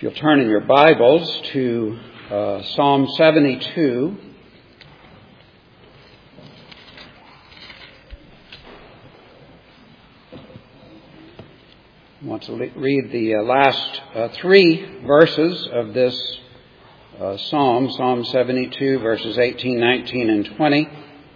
You'll turn in your Bibles to Psalm 72. I want to read the last three verses of this psalm, Psalm 72, verses 18, 19, and 20.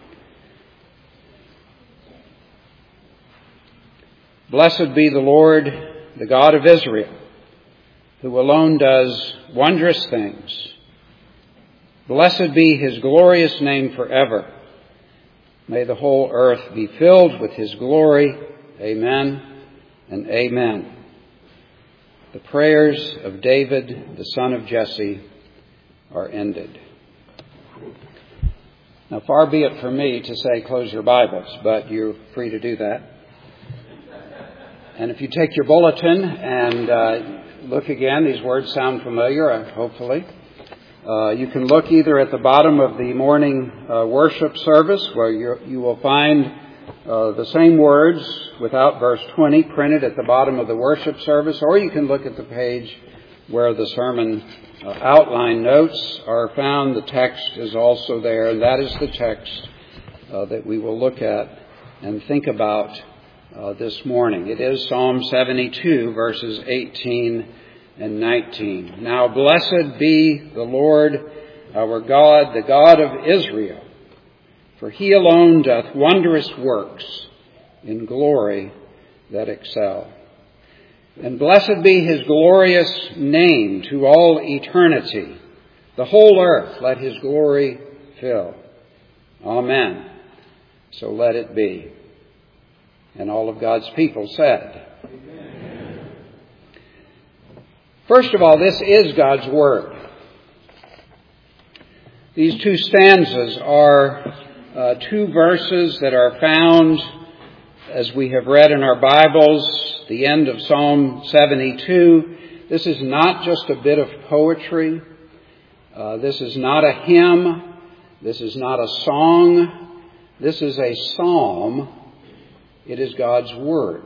Blessed be the Lord, the God of Israel, who alone does wondrous things. Blessed be his glorious name forever. May the whole earth be filled with his glory. Amen and amen. The prayers of David, the son of Jesse, are ended. Now, far be it from me to say close your Bibles, but you're free to do that. And if you take your bulletin and look again, these words sound familiar, hopefully. You can look either at the bottom of the morning worship service, where you will find the same words without verse 20 printed at the bottom of the worship service, or you can look at the page where the sermon outline notes are found. The text is also there, and that is the text that we will look at and think about this morning. It is Psalm 72, verses 18 and 19. Now blessed be the Lord our God, the God of Israel, for he alone doth wondrous works in glory that excel. And blessed be his glorious name to all eternity. The whole earth let his glory fill. Amen. So let it be. And all of God's people said, Amen. First of all, this is God's Word. These two stanzas are two verses that are found, as we have read in our Bibles, the end of Psalm 72. This is not just a bit of poetry. This is not a hymn. This is not a song. This is a psalm. It is God's Word.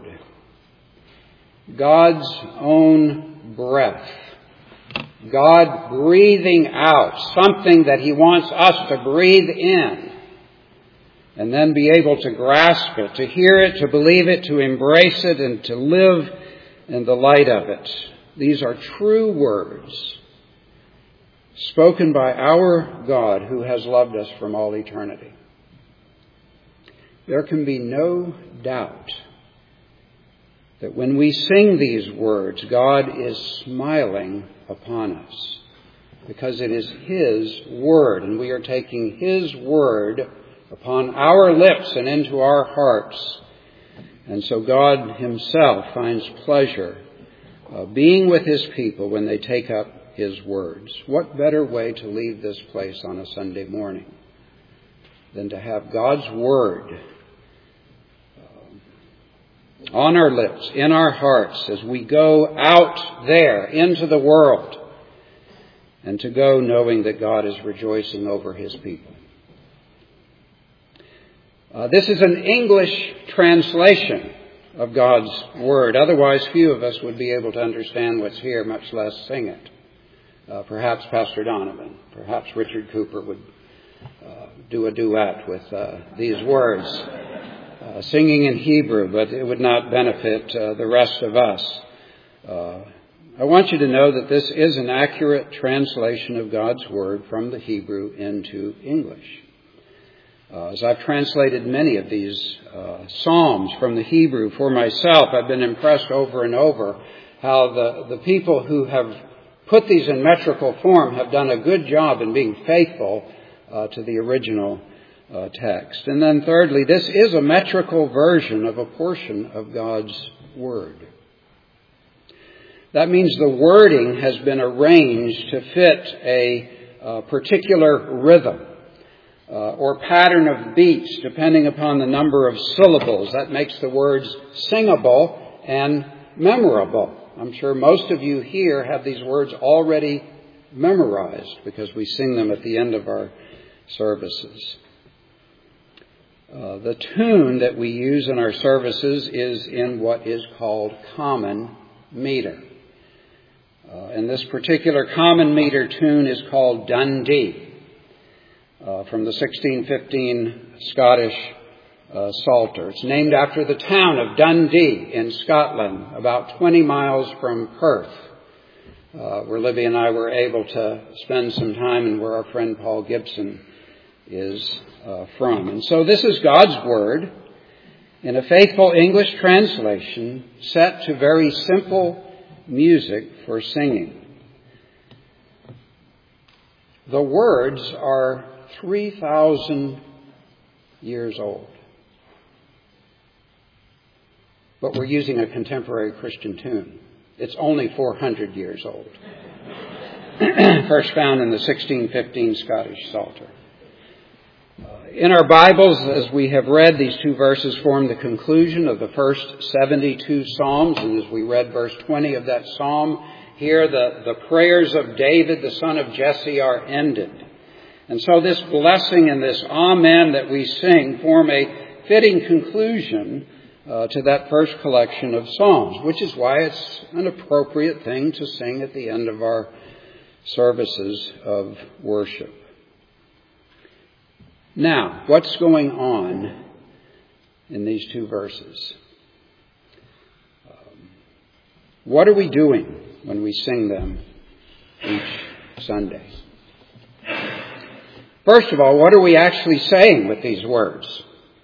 God's own breath. God breathing out something that he wants us to breathe in. And then be able to grasp it, to hear it, to believe it, to embrace it, and to live in the light of it. These are true words spoken by our God who has loved us from all eternity. There can be no doubt that when we sing these words, God is smiling upon us, because it is his word, and we are taking his word upon our lips and into our hearts. And so God himself finds pleasure being with his people when they take up his words. What better way to leave this place on a Sunday morning than to have God's word on our lips, in our hearts, as we go out there into the world, and to go knowing that God is rejoicing over his people. This is an English translation of God's Word. Otherwise, few of us would be able to understand what's here, much less sing it. Perhaps Pastor Donovan, perhaps Richard Cooper would do a duet with these words, singing in Hebrew, but it would not benefit the rest of us. I want you to know that this is an accurate translation of God's Word from the Hebrew into English. As I've translated many of these Psalms from the Hebrew for myself, I've been impressed over and over how the people who have put these in metrical form have done a good job in being faithful to the original text. And then thirdly, this is a metrical version of a portion of God's Word. That means the wording has been arranged to fit a particular rhythm or pattern of beats, depending upon the number of syllables. That makes the words singable and memorable. I'm sure most of you here have these words already memorized because we sing them at the end of our services. The tune that we use in our services is in what is called common meter. And this particular common meter tune is called Dundee, from the 1615 Scottish Psalter. It's named after the town of Dundee in Scotland, about 20 miles from Perth, where Libby and I were able to spend some time and where our friend Paul Gibson is from. And so this is God's Word in a faithful English translation set to very simple music for singing. The words are 3,000 years old. But we're using a contemporary Christian tune. It's only 400 years old. First found in the 1615 Scottish Psalter. In our Bibles, as we have read, these two verses form the conclusion of the first 72 Psalms. And as we read verse 20 of that Psalm, here the prayers of David, the son of Jesse, are ended. And so this blessing and this Amen that we sing form a fitting conclusion to that first collection of Psalms, which is why it's an appropriate thing to sing at the end of our services of worship. Now, what's going on in these two verses? What are we doing when we sing them each Sunday? First of all, what are we actually saying with these words?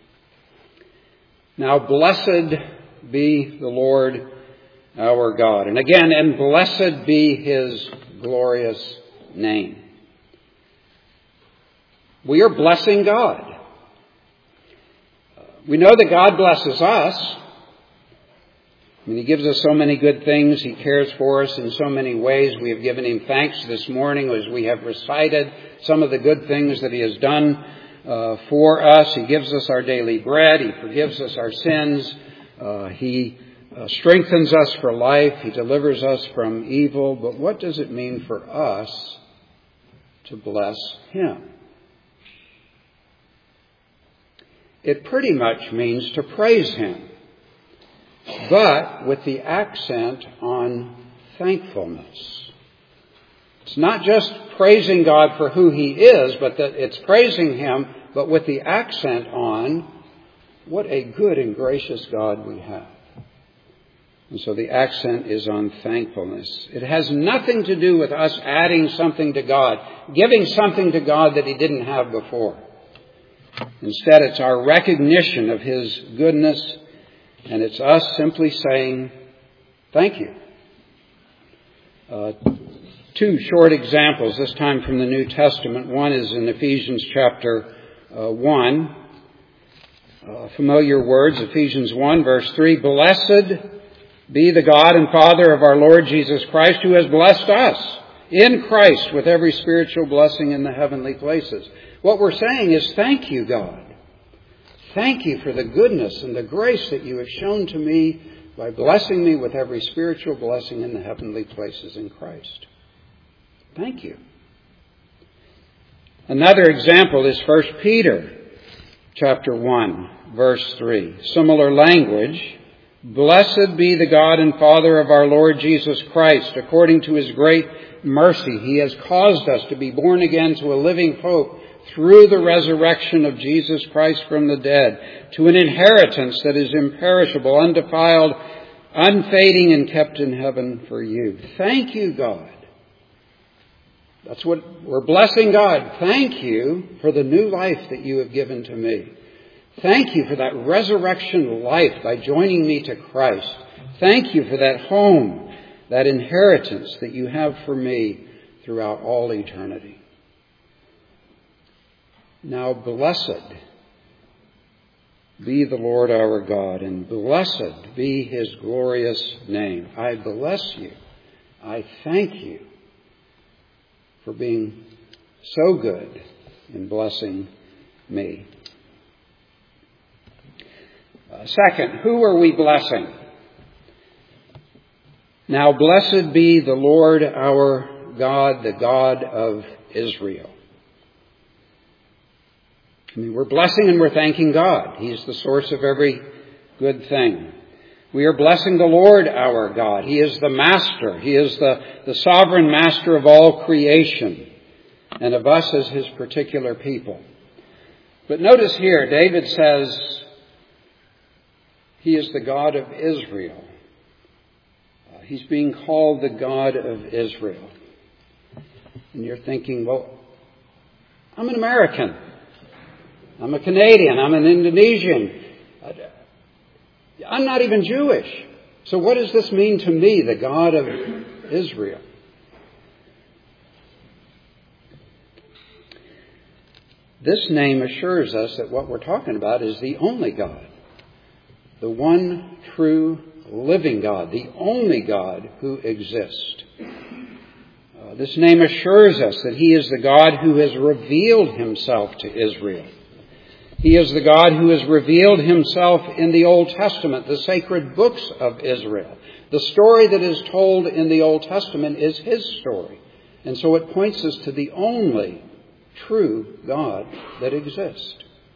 Now, blessed be the Lord our God. And again, and blessed be His glorious name. We are blessing God. We know that God blesses us. I mean, He gives us so many good things. He cares for us in so many ways. We have given Him thanks this morning as we have recited some of the good things that He has done for us. He gives us our daily bread. He forgives us our sins. He strengthens us for life. He delivers us from evil. But what does it mean for us to bless Him? It pretty much means to praise Him, but with the accent on thankfulness. It's not just praising God for who He is, but that it's praising Him, but with the accent on what a good and gracious God we have. And so the accent is on thankfulness. It has nothing to do with us adding something to God, giving something to God that He didn't have before. Instead, it's our recognition of His goodness, and it's us simply saying, thank you. Two short examples, this time from the New Testament. One is in Ephesians chapter 1. Familiar words, Ephesians 1, verse 3. Blessed be the God and Father of our Lord Jesus Christ, who has blessed us in Christ with every spiritual blessing in the heavenly places. What we're saying is, thank you, God. Thank you for the goodness and the grace that you have shown to me by blessing me with every spiritual blessing in the heavenly places in Christ. Thank you. Another example is 1 Peter chapter 1, verse 3. Similar language. Blessed be the God and Father of our Lord Jesus Christ. According to His great mercy, He has caused us to be born again to a living hope through the resurrection of Jesus Christ from the dead, to an inheritance that is imperishable, undefiled, unfading, and kept in heaven for you. Thank you, God. That's what we're blessing God. Thank you for the new life that you have given to me. Thank you for that resurrection life by joining me to Christ. Thank you for that home, that inheritance that you have for me throughout all eternity. Now, blessed be the Lord our God, and blessed be His glorious name. I bless you. I thank you for being so good in blessing me. Second, who are we blessing? Now, blessed be the Lord our God, the God of Israel. I mean, we're blessing and we're thanking God. He's the source of every good thing. We are blessing the Lord our God. He is the master. He is the sovereign master of all creation and of us as his particular people. But notice here, David says he is the God of Israel. He's being called the God of Israel. And you're thinking, well, I'm an American. I'm a Canadian. I'm an Indonesian. I'm not even Jewish. So what does this mean to me, the God of Israel? This name assures us that what we're talking about is the only God, the one true living God, the only God who exists. This name assures us that he is the God who has revealed himself to Israel. He is the God who has revealed himself in the Old Testament, the sacred books of Israel. The story that is told in the Old Testament is his story. And so it points us to the only true God that exists.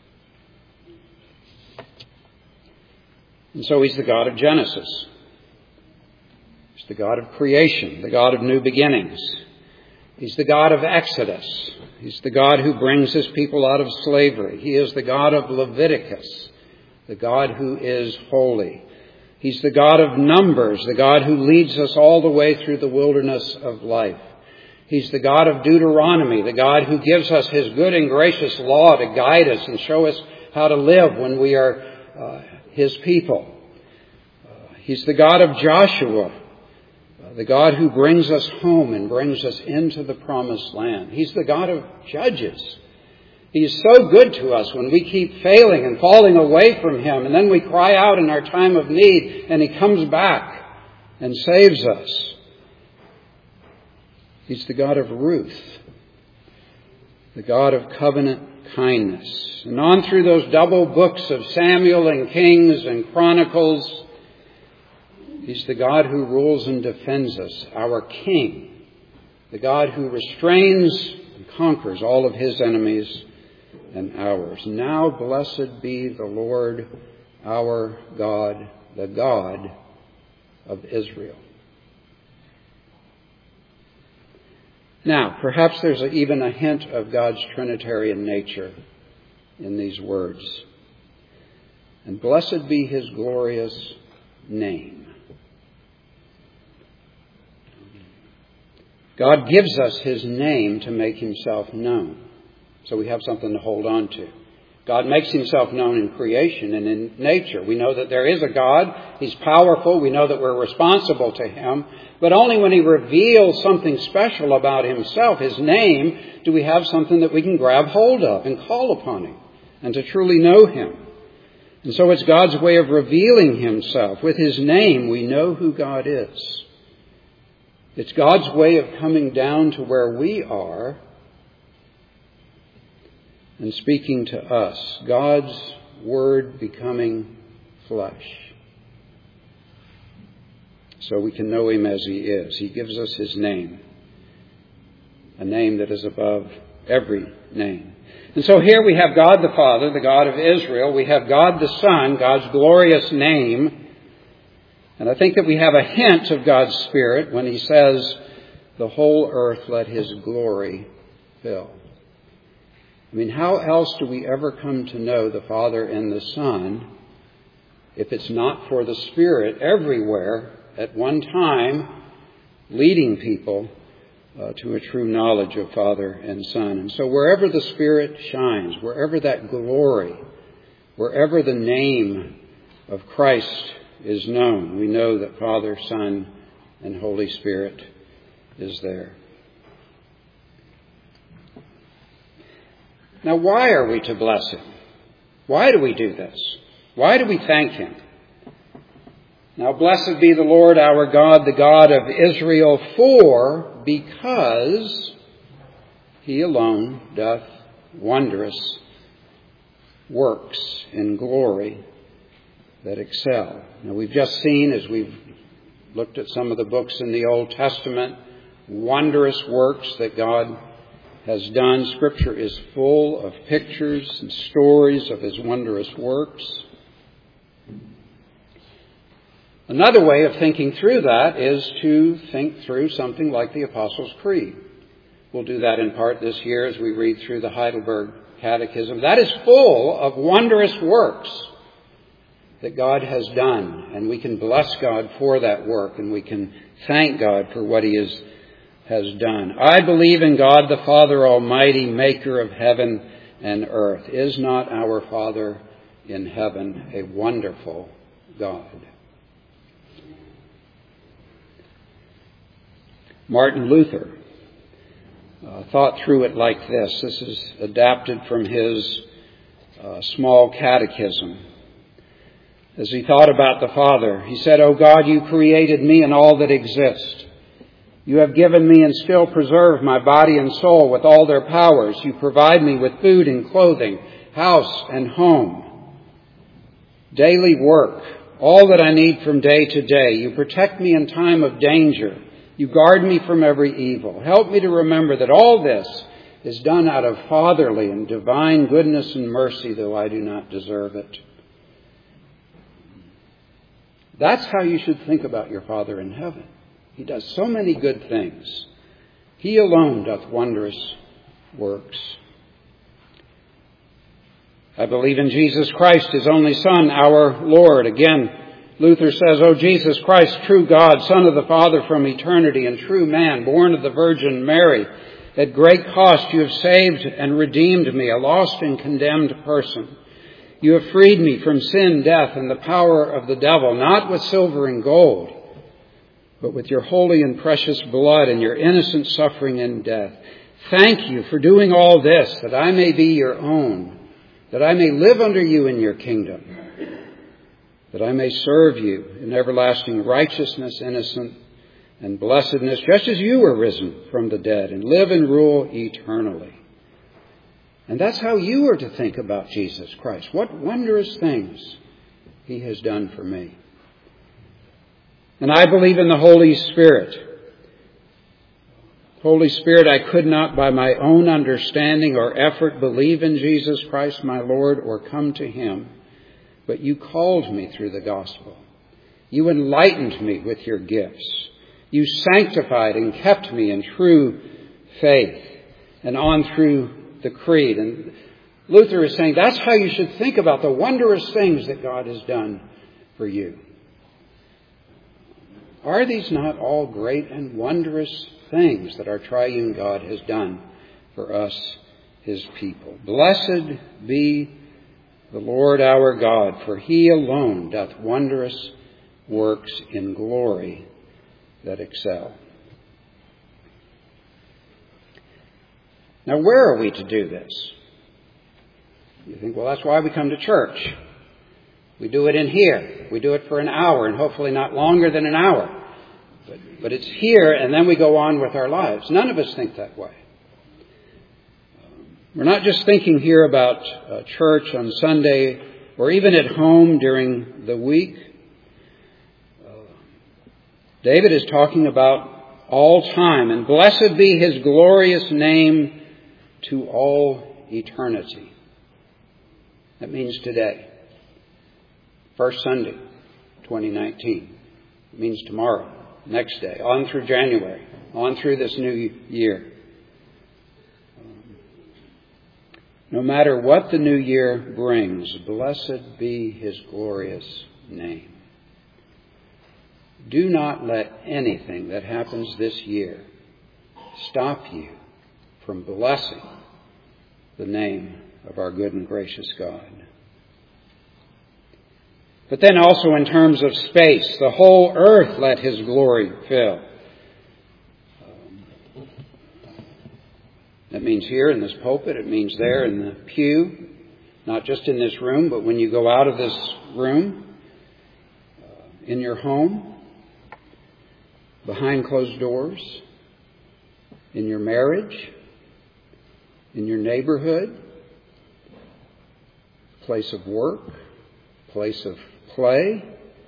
And so he's the God of Genesis. He's the God of creation, the God of new beginnings. He's the God of Exodus. He's the God who brings his people out of slavery. He is the God of Leviticus, the God who is holy. He's the God of Numbers, the God who leads us all the way through the wilderness of life. He's the God of Deuteronomy, the God who gives us his good and gracious law to guide us and show us how to live when we are his people. He's the God of Joshua, the God who brings us home and brings us into the promised land. He's the God of Judges. He's so good to us when we keep failing and falling away from him, and then we cry out in our time of need, and he comes back and saves us. He's the God of Ruth, the God of covenant kindness. And on through those double books of Samuel and Kings and Chronicles, he's the God who rules and defends us, our King, the God who restrains and conquers all of his enemies and ours. Now blessed be the Lord our God, the God of Israel. Now, perhaps there's even a hint of God's Trinitarian nature in these words. And blessed be his glorious name. God gives us his name to make himself known. So we have something to hold on to. God makes himself known in creation and in nature. We know that there is a God. He's powerful. We know that we're responsible to him. But only when he reveals something special about himself, his name, do we have something that we can grab hold of and call upon him and to truly know him. And so it's God's way of revealing himself. With his name, we know who God is. It's God's way of coming down to where we are and speaking to us. God's word becoming flesh. So we can know him as he is. He gives us his name. A name that is above every name. And so here we have God the Father, the God of Israel. We have God the Son, God's glorious name. And I think that we have a hint of God's Spirit when he says, the whole earth let his glory fill. I mean, how else do we ever come to know the Father and the Son if it's not for the Spirit everywhere at one time leading people to a true knowledge of Father and Son? And so wherever the Spirit shines, wherever that glory, wherever the name of Christ is known, we know that Father, Son, and Holy Spirit is there. Now, why are we to bless him? Why do we do this? Why do we thank him? Now, blessed be the Lord our God, the God of Israel, because he alone doth wondrous works in glory that excel. Now, we've just seen, as we've looked at some of the books in the Old Testament, wondrous works that God has done. Scripture is full of pictures and stories of his wondrous works. Another way of thinking through that is to think through something like the Apostles' Creed. We'll do that in part this year as we read through the Heidelberg Catechism. That is full of wondrous works that God has done, and we can bless God for that work, and we can thank God for what He has done. I believe in God the Father Almighty, maker of heaven and earth. Is not our Father in heaven a wonderful God? Martin Luther thought through it like this. This is adapted from his small catechism. As he thought about the Father, he said, "O God, you created me and all that exists. You have given me and still preserve my body and soul with all their powers. You provide me with food and clothing, house and home, daily work, all that I need from day to day. You protect me in time of danger. You guard me from every evil. Help me to remember that all this is done out of fatherly and divine goodness and mercy, though I do not deserve it." That's how you should think about your Father in heaven. He does so many good things. He alone doth wondrous works. I believe in Jesus Christ, His only Son, our Lord. Again, Luther says, "O Jesus Christ, true God, Son of the Father from eternity, and true man, born of the Virgin Mary, at great cost you have saved and redeemed me, a lost and condemned person. You have freed me from sin, death, and the power of the devil, not with silver and gold, but with your holy and precious blood and your innocent suffering and death. Thank you for doing all this, that I may be your own, that I may live under you in your kingdom, that I may serve you in everlasting righteousness, innocence, and blessedness, just as you were risen from the dead, and live and rule eternally." And that's how you are to think about Jesus Christ. What wondrous things He has done for me. And I believe in the Holy Spirit. Holy Spirit, I could not by my own understanding or effort believe in Jesus Christ my Lord or come to Him, but you called me through the gospel. You enlightened me with your gifts. You sanctified and kept me in true faith, and on through the creed. And Luther is saying that's how you should think about the wondrous things that God has done for you. Are these not all great and wondrous things that our triune God has done for us, His people? Blessed be the Lord our God, for He alone doth wondrous works in glory that excel. Now, where are we to do this? You think, well, that's why we come to church. We do it in here. We do it for an hour, and hopefully not longer than an hour. But it's here, and then we go on with our lives. None of us think that way. We're not just thinking here about church on Sunday or even at home during the week. David is talking about all time, and blessed be His glorious name to all eternity. That means today. First Sunday, 2019. It means tomorrow, next day, on through January, on through this new year. No matter what the new year brings, blessed be His glorious name. Do not let anything that happens this year stop you from blessing the name of our good and gracious God. But then also in terms of space, the whole earth let His glory fill. That means here in this pulpit, it means there in the pew, not just in this room, but when you go out of this room, in your home, behind closed doors, in your marriage, in your neighborhood, place of work, place of play.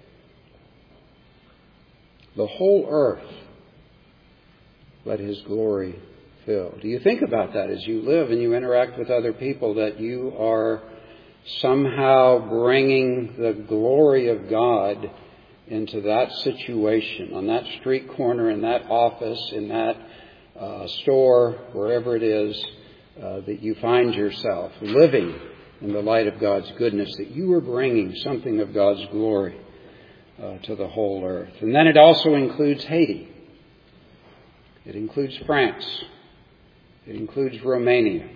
The whole earth let His glory fill. Do you think about that as you live and you interact with other people, that you are somehow bringing the glory of God into that situation, on that street corner, in that office, in that store, wherever it is that you find yourself living in the light of God's goodness, that you are bringing something of God's glory to the whole earth. And then it also includes Haiti. It includes France. It includes Romania.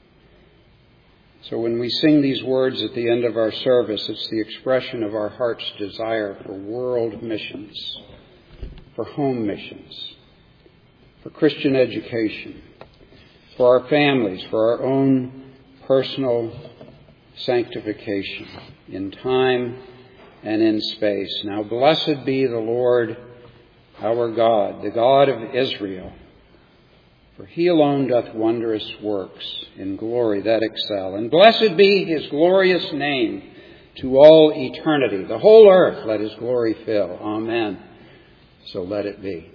So when we sing these words at the end of our service, it's the expression of our heart's desire for world missions, for home missions, for Christian education, for our families, for our own personal sanctification in time and in space. Now, blessed be the Lord our God, the God of Israel, for he alone doth wondrous works in glory that excel. And blessed be his glorious name to all eternity. The whole earth let his glory fill. Amen. So let it be.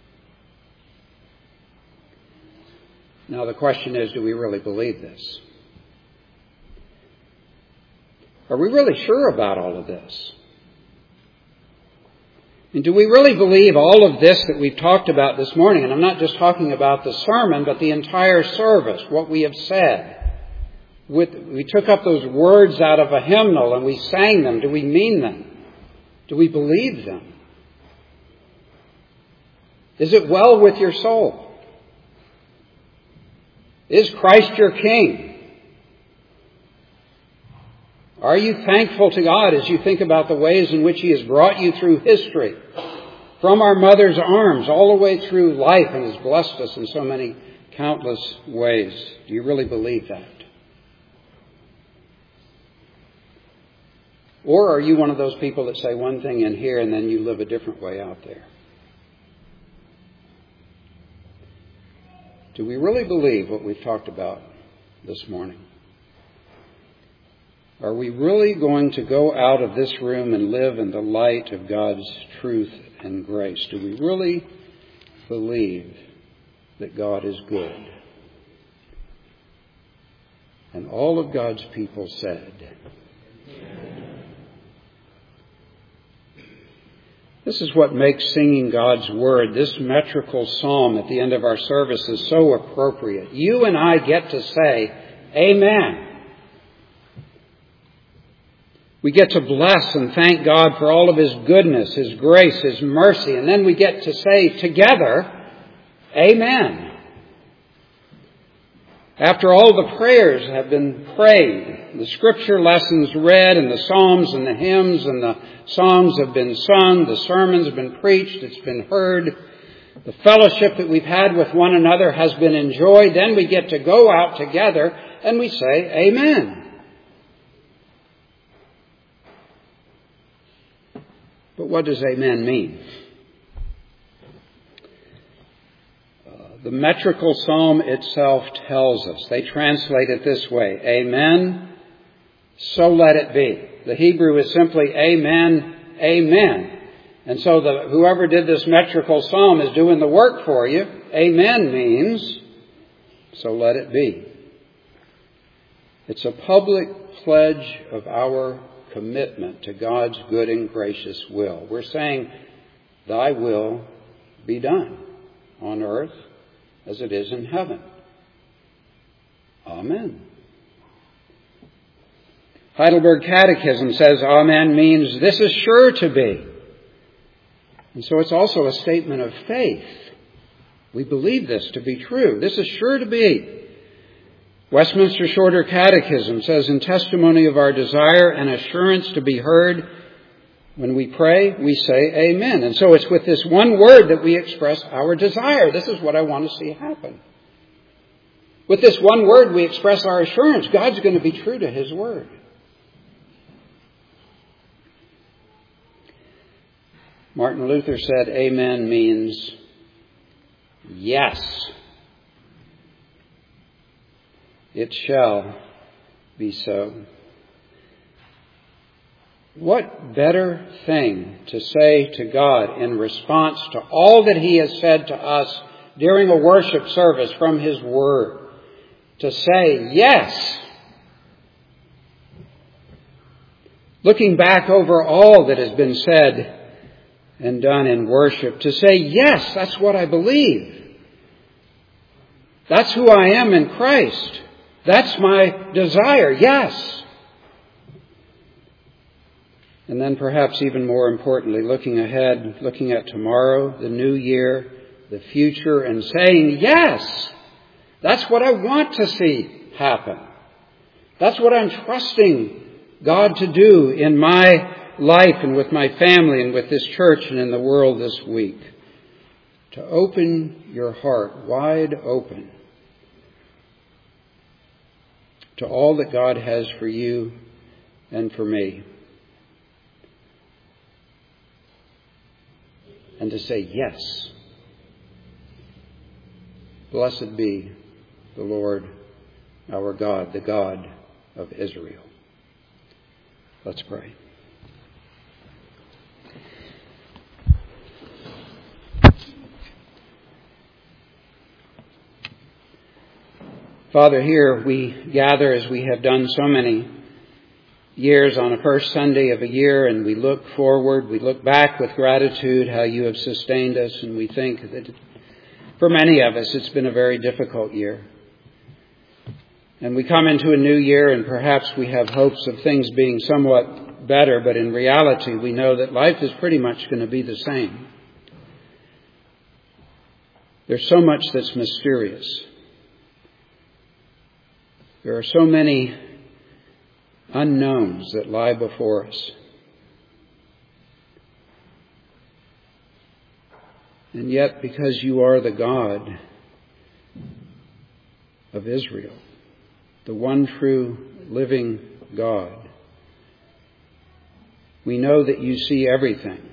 Now the question is, do we really believe this? Are we really sure about all of this? And do we really believe all of this that we've talked about this morning? And I'm not just talking about the sermon, but the entire service, what we have said. We took up those words out of a hymnal and we sang them. Do we mean them? Do we believe them? Is it well with your soul? Is Christ your King? Are you thankful to God as you think about the ways in which he has brought you through history, from our mother's arms all the way through life, and has blessed us in so many countless ways? Do you really believe that? Or are you one of those people that say one thing in here and then you live a different way out there? Do we really believe what we've talked about this morning? Are we really going to go out of this room and live in the light of God's truth and grace? Do we really believe that God is good? And all of God's people said, this is what makes singing God's Word, this metrical psalm at the end of our service, is so appropriate. You and I get to say, Amen. We get to bless and thank God for all of his goodness, his grace, his mercy. And then we get to say together, Amen. After all the prayers have been prayed, the scripture lessons read, and the psalms and the hymns and the songs have been sung, the sermons have been preached, it's been heard, the fellowship that we've had with one another has been enjoyed, then we get to go out together and we say, Amen. But what does amen mean? The metrical psalm itself tells us. They translate it this way. Amen, so let it be. The Hebrew is simply amen, amen. And so whoever did this metrical psalm is doing the work for you. Amen means, so let it be. It's a public pledge of our commitment to God's good and gracious will. We're saying, thy will be done on earth as it is in heaven. Amen. Heidelberg Catechism says amen means this is sure to be. And so it's also a statement of faith. We believe this to be true. This is sure to be. Westminster Shorter Catechism says, in testimony of our desire and assurance to be heard, when we pray, we say amen. And so it's with this one word that we express our desire. This is what I want to see happen. With this one word, we express our assurance. God's going to be true to his word. Martin Luther said amen means yes. It shall be so. What better thing to say to God in response to all that he has said to us during a worship service from his word? To say yes. Looking back over all that has been said and done in worship, to say, yes, that's what I believe. That's who I am in Christ. That's my desire, yes. And then perhaps even more importantly, looking ahead, looking at tomorrow, the new year, the future, and saying, yes, that's what I want to see happen. That's what I'm trusting God to do in my life and with my family and with this church and in the world this week. To open your heart wide open to all that God has for you and for me. And to say, yes, blessed be the Lord our God, the God of Israel. Let's pray. Father, here we gather as we have done so many years on a first Sunday of a year, and we look forward, we look back with gratitude how you have sustained us, and we think that for many of us it's been a very difficult year. And we come into a new year and perhaps we have hopes of things being somewhat better, but in reality we know that life is pretty much going to be the same. There's so much that's mysterious. There are so many unknowns that lie before us. And yet, because you are the God of Israel, the one true living God, we know that you see everything.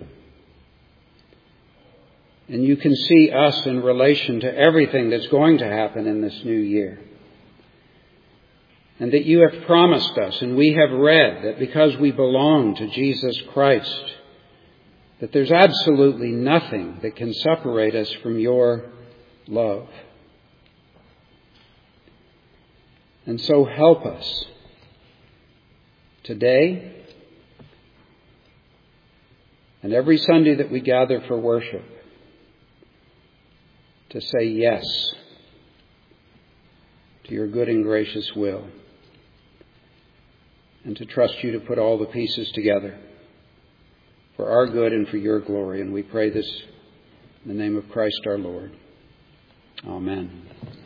And you can see us in relation to everything that's going to happen in this new year. And that you have promised us, and we have read, that because we belong to Jesus Christ, that there's absolutely nothing that can separate us from your love. And so help us today and every Sunday that we gather for worship to say yes to your good and gracious will, and to trust you to put all the pieces together for our good and for your glory. And we pray this in the name of Christ our Lord. Amen.